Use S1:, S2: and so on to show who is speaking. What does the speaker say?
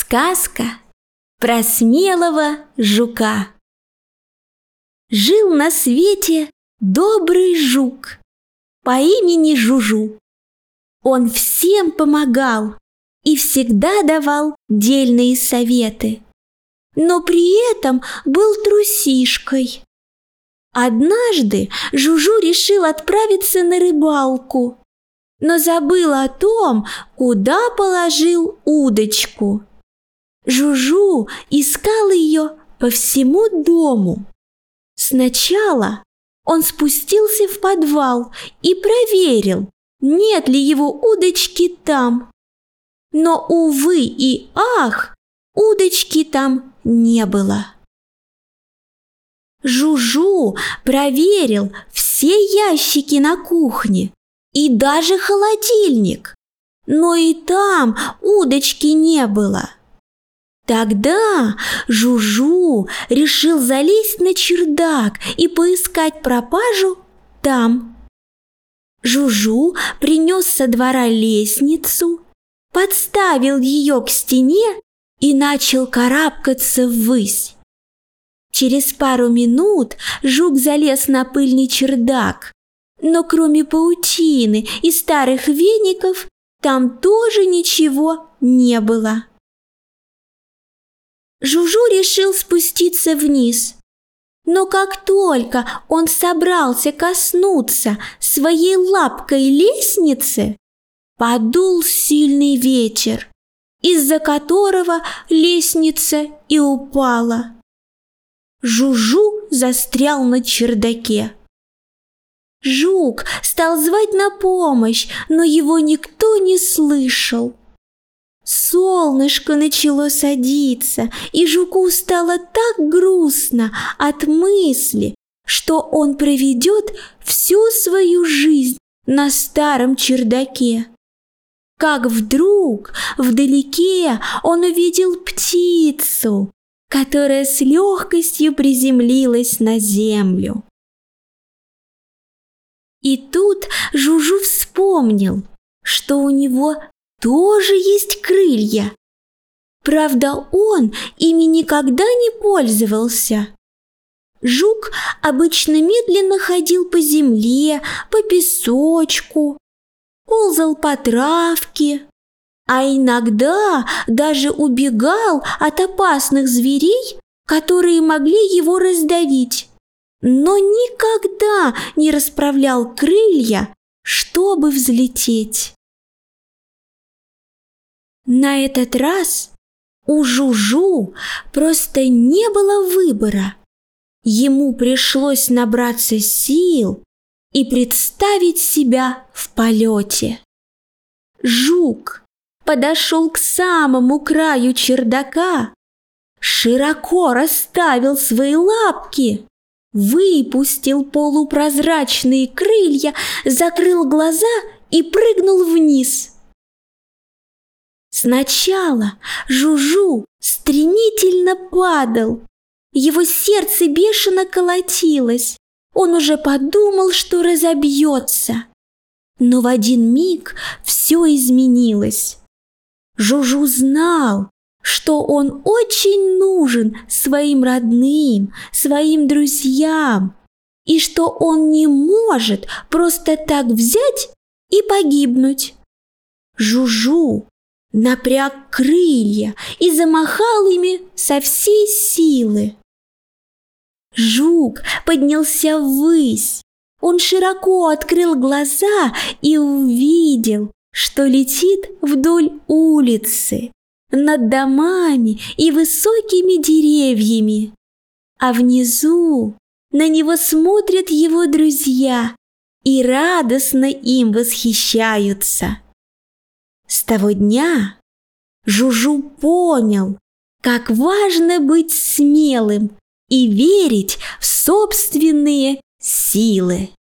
S1: Сказка про смелого жука. Жил на свете добрый жук по имени Жужу. Он всем помогал и всегда давал дельные советы, но при этом был трусишкой. Однажды Жужу решил отправиться на рыбалку, но забыл о том, куда положил удочку. Жужу искал ее по всему дому. Сначала он спустился в подвал и проверил, нет ли его удочки там. Но, увы и ах, удочки там не было. Жужу проверил все ящики на кухне и даже холодильник, но и там удочки не было. Тогда Жужу решил залезть на чердак и поискать пропажу там. Жужу принес со двора лестницу, подставил ее к стене и начал карабкаться ввысь. Через пару минут жук залез на пыльный чердак, но кроме паутины и старых веников там тоже ничего не было. Жужу решил спуститься вниз, но как только он собрался коснуться своей лапкой лестницы, подул сильный ветер, из-за которого лестница и упала. Жужу застрял на чердаке. Жук стал звать на помощь, но его никто не слышал. Солнышко начало садиться, и жуку стало так грустно от мысли, что он проведет всю свою жизнь на старом чердаке. Как вдруг вдалеке он увидел птицу, которая с легкостью приземлилась на землю. И тут Жужу вспомнил, что у него тоже есть крылья. Правда, он ими никогда не пользовался. Жук обычно медленно ходил по земле, по песочку, ползал по травке, а иногда даже убегал от опасных зверей, которые могли его раздавить, но никогда не расправлял крылья, чтобы взлететь. На этот раз у Жужу просто не было выбора. Ему пришлось набраться сил и представить себя в полете. Жук подошел к самому краю чердака, широко расставил свои лапки, выпустил полупрозрачные крылья, закрыл глаза и прыгнул вниз. Сначала Жужу стремительно падал, его сердце бешено колотилось, он уже подумал, что разобьется. Но в один миг все изменилось. Жужу знал, что он очень нужен своим родным, своим друзьям, и что он не может просто так взять и погибнуть. Жужу напряг крылья и замахал ими со всей силы. Жук поднялся ввысь. Он широко открыл глаза и увидел, что летит вдоль улицы, над домами и высокими деревьями. А внизу на него смотрят его друзья и радостно им восхищаются. С того дня Жужу понял, как важно быть смелым и верить в собственные силы.